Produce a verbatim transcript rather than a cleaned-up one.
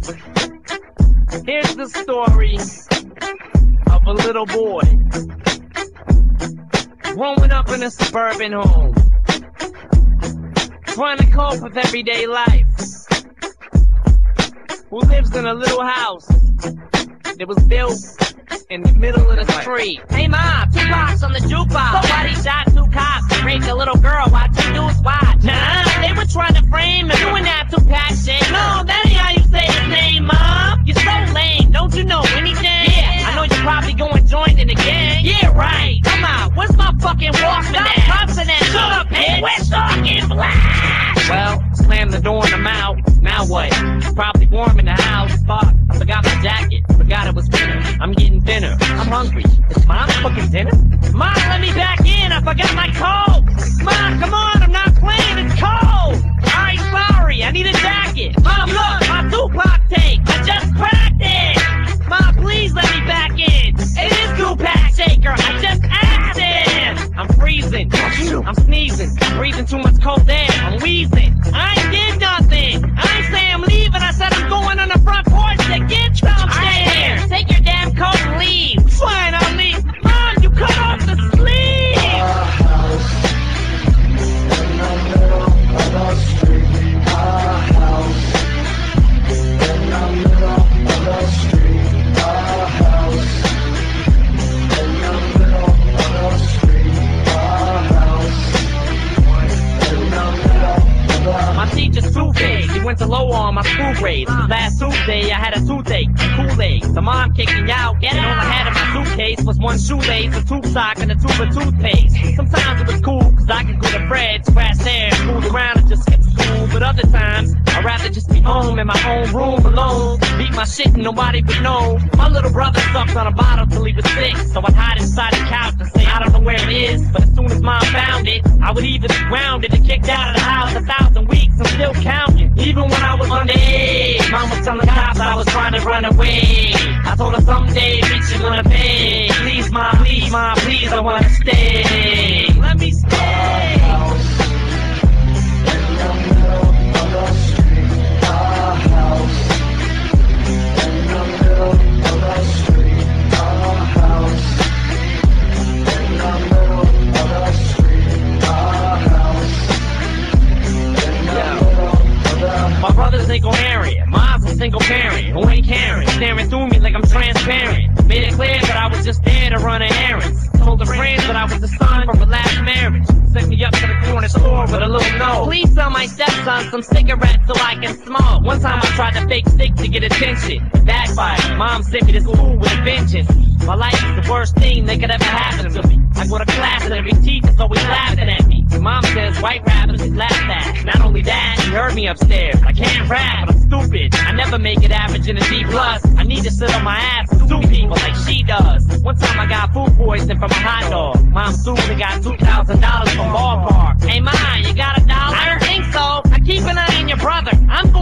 Here's the story of a little boy growing up in a suburban home, trying to cope with everyday life, who lives in a little house that was built in the middle of the street. Hey ma, two cops on the jukebox. Somebody shot two cops and raped a little girl while two dudes watch. Nah, they were trying to frame him. Doing that Tupac shit. No, that ain't how you say his name, mom. You're so lame. Don't you know anything? Yeah, I know you're probably going to join in again. Yeah, right. Come on, where's my fucking Walkman at? Cops in that. Shut up, man. We're talking black. Well, slam the door in the mouth. Now what? It's probably warm in the house. Fuck, I forgot my jacket. Forgot it was winter. I'm getting thinner. I'm hungry. Is mom cooking dinner? Mom, let me back in. I forgot my coat. Mom, come on. I'm not playing. It's cold. Alright, sorry. I need a jacket. Mom, look. My Tupac tape. I just cracked it. Mom, please let me back in. It is Tupac Shaker. I just asked him. I'm freezing. I'm sneezing. I'm breathing too much cold air. I'm wheezing. I ain't did nothing. I ain't say I'm leaving. I said I'm going on the front porch to get some stairs. Take your damn coat and leave. Fine, I'll leave. Mom, you cut off the sleeve. Our house in the middle of the street. Our house in the middle of the street. Our house in the middle of the street. Our house in the middle of the My teacher's two-faced. He went to low on my school grades. Last Tuesday, I had a toothache, Kool-Aid. The mom kicked me out, and all I had in my suitcase was one shoelace, a tube sock, and a tube of toothpaste. Sometimes it was cool, cause I could go to Fred, scratch hair, fool around and just skip school. But other times, I'd rather just be home in my own room alone, beat my shit and nobody would know. My little brother sucked on a bottle till he was sick, so I'd hide inside the couch and say I don't know where it is. But as soon as mom found it, I would either be grounded and kicked out of the house a thousand weeks. I'm still counting. Even when I was underage, mom was telling cops I was trying to run away. I told her someday, bitch, you're gonna pay. Please, mom, please, mom, please, I wanna stay. Let me stay. Our house in the middle of the street. Our house in the middle of the street. Our house in the middle of the street. Our house in the middle of the My brother's incoherent, mom's a single parent who ain't caring, staring through me like I'm transparent. Made it clear that I was just there to run an errand. Told her friends that I was the son from a last marriage. Sent me up to the corner store with a little note. Please sell my stepson some cigarettes so I can smoke. One time I tried to fake sick to get attention. It backfired. Mom sent me to school with a vengeance. My life is the worst thing that could ever happen to me. I go to class and every teacher's always laughing at me. Mom says white rappers is laughed at. Not only that, she heard me upstairs. I can't rap, but I'm stupid. I never make it average in a D plus. I need to sit on my ass and sue people like she does. One time I got food poisoning from a hot dog. Mom sued and got two thousand dollars from ballpark. Hey, Ma, you got a dollar? I don't think so. I keep an eye on your brother. I'm